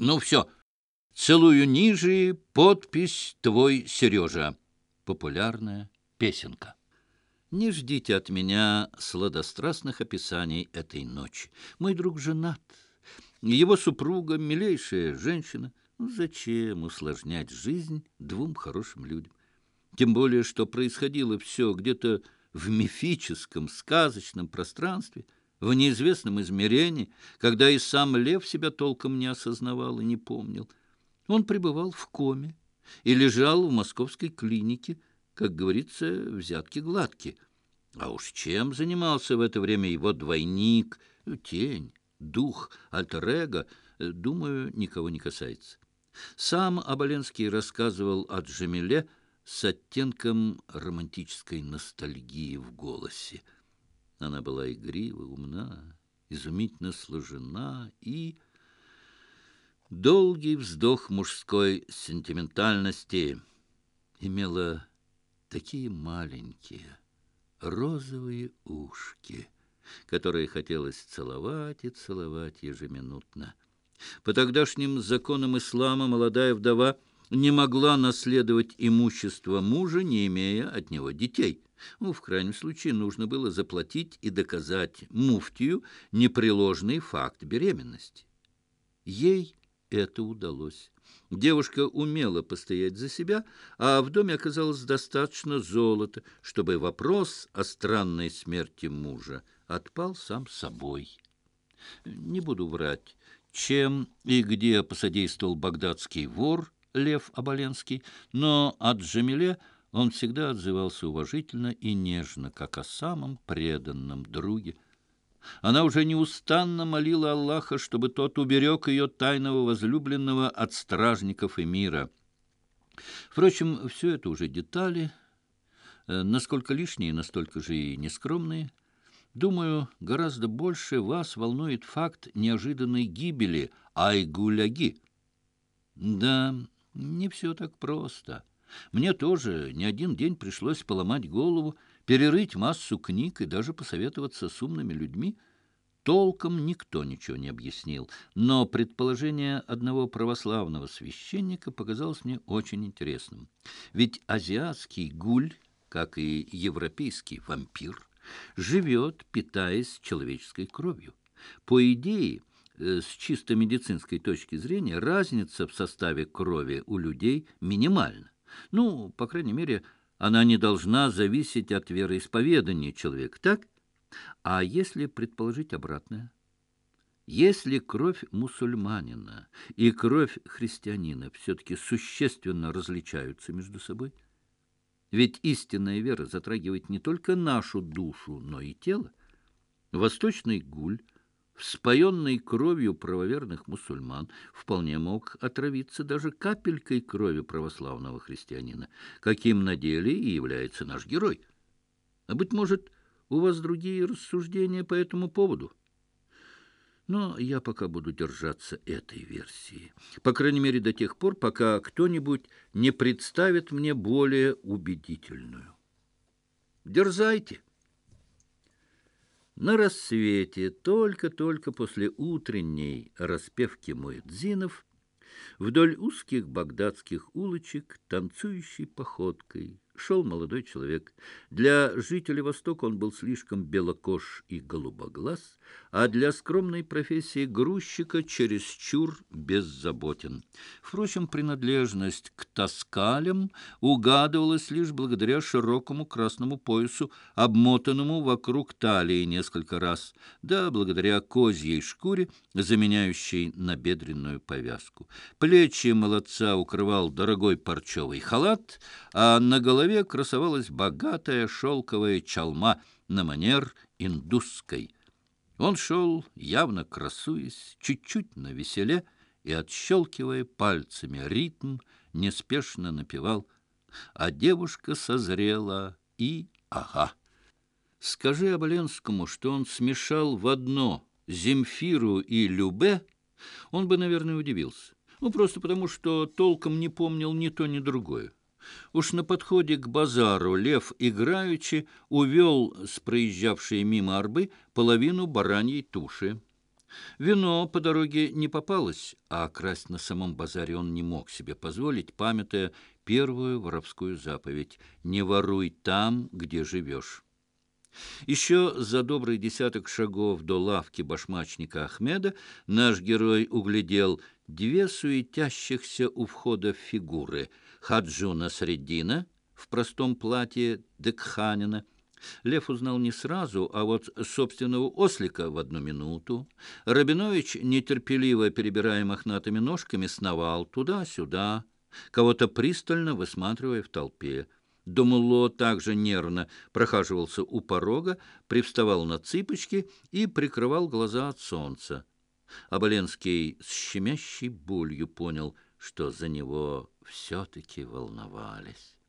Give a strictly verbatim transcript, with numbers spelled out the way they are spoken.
Ну все, целую ниже, подпись «Твой Сережа». Популярная песенка. Не ждите от меня сладострастных описаний этой ночи. Мой друг женат. Его супруга — милейшая женщина. Ну, зачем усложнять жизнь двум хорошим людям? Тем более, что происходило все где-то в мифическом, сказочном пространстве, в неизвестном измерении, когда и сам Лев себя толком не осознавал и не помнил. Он пребывал в коме и лежал в московской клинике, как говорится, взятки гладки. А уж чем занимался в это время его двойник, тень, дух, альтер-эго, думаю, никого не касается. Сам Оболенский рассказывал о Джамиле с оттенком романтической ностальгии в голосе. Она была игрива, умна, изумительно сложена и... Долгий вздох мужской сентиментальности, имела такие маленькие розовые ушки, которые хотелось целовать и целовать ежеминутно. По тогдашним законам ислама молодая вдова не могла наследовать имущество мужа, не имея от него детей. Ну, в крайнем случае, нужно было заплатить и доказать муфтию непреложный факт беременности. Ей это удалось. Девушка умела постоять за себя, а в доме оказалось достаточно золота, чтобы вопрос о странной смерти мужа отпал сам собой. Не буду врать, чем и где посодействовал багдадский вор Лев Оболенский, но о Джамиле он всегда отзывался уважительно и нежно, как о самом преданном друге. Она уже неустанно молила Аллаха, чтобы тот уберег ее тайного возлюбленного от стражников эмира. Впрочем, все это уже детали, насколько лишние, настолько же и нескромные. Думаю, гораздо больше вас волнует факт неожиданной гибели Айгуляги. Да, не все так просто. Мне тоже не один день пришлось поломать голову, перерыть массу книг и даже посоветоваться с умными людьми. Толком никто ничего не объяснил, но предположение одного православного священника показалось мне очень интересным. Ведь азиатский гуль, как и европейский вампир, живет, питаясь человеческой кровью. По идее, с чисто медицинской точки зрения, разница в составе крови у людей минимальна. Ну, по крайней мере, она не должна зависеть от вероисповедания человека, так? А если предположить обратное? Если кровь мусульманина и кровь христианина все-таки существенно различаются между собой? Ведь истинная вера затрагивает не только нашу душу, но и тело. Восточный гуль, вспоенный кровью правоверных мусульман, вполне мог отравиться даже капелькой крови православного христианина, каким на деле и является наш герой. А, быть может, у вас другие рассуждения по этому поводу? Но я пока буду держаться этой версии. По крайней мере, до тех пор, пока кто-нибудь не представит мне более убедительную. Дерзайте. На рассвете, только-только после утренней распевки муэдзинов, вдоль узких багдадских улочек танцующей походкой шел молодой человек. Для жителей Востока он был слишком белокож и голубоглаз, а для скромной профессии грузчика чересчур беззаботен. Впрочем, принадлежность к таскалям угадывалась лишь благодаря широкому красному поясу, обмотанному вокруг талии несколько раз, да благодаря козьей шкуре, заменяющей набедренную повязку. Плечи молодца укрывал дорогой парчевый халат, а на голове красовалась богатая шелковая чалма на манер индусской. Он шел, явно красуясь, чуть-чуть навеселе, и, отщелкивая пальцами ритм, неспешно напевал, а девушка созрела и ага. Скажи Оболенскому, что он смешал в одно Земфиру и Любе, он бы, наверное, удивился. Ну, просто потому, что толком не помнил ни то, ни другое. Уж на подходе к базару Лев играючи увел с проезжавшей мимо арбы половину бараньей туши. Вино по дороге не попалось, а красть на самом базаре он не мог себе позволить, памятая первую воровскую заповедь «Не воруй там, где живешь». Еще за добрый десяток шагов до лавки башмачника Ахмеда наш герой углядел две суетящихся у входа фигуры: Хаджуна Среддина в простом платье декханина. Лев узнал не сразу, а вот собственного ослика в одну минуту. Рабинович, нетерпеливо перебирая мохнатыми ножками, сновал туда-сюда, кого-то пристально высматривая в толпе. Думало также нервно прохаживался у порога, привставал на цыпочки и прикрывал глаза от солнца. Оболенский с щемящей болью понял, что за него все-таки волновались.